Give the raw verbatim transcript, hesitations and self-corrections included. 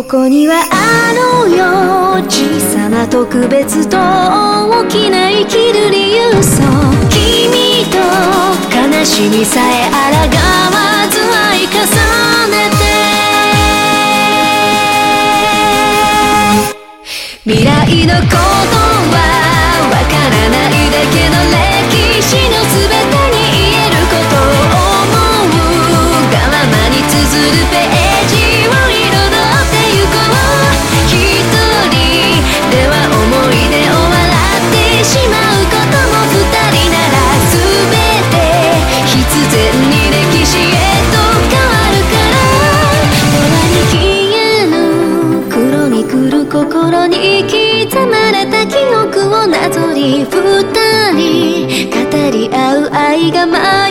こにはあるよ小さな特別と大きな生きる理由そう君と悲しみさえ抗わず愛重ねて未来のことはわからないだけの歴史のすべてに言えることを思うがままに綴るページを彩ってゆこう一人では思い出を笑ってしまうことも二人ならすべて必然に歴史へと変わるから永遠に消える黒に来る心に刻まれた記憶をなぞり二人語り合う愛が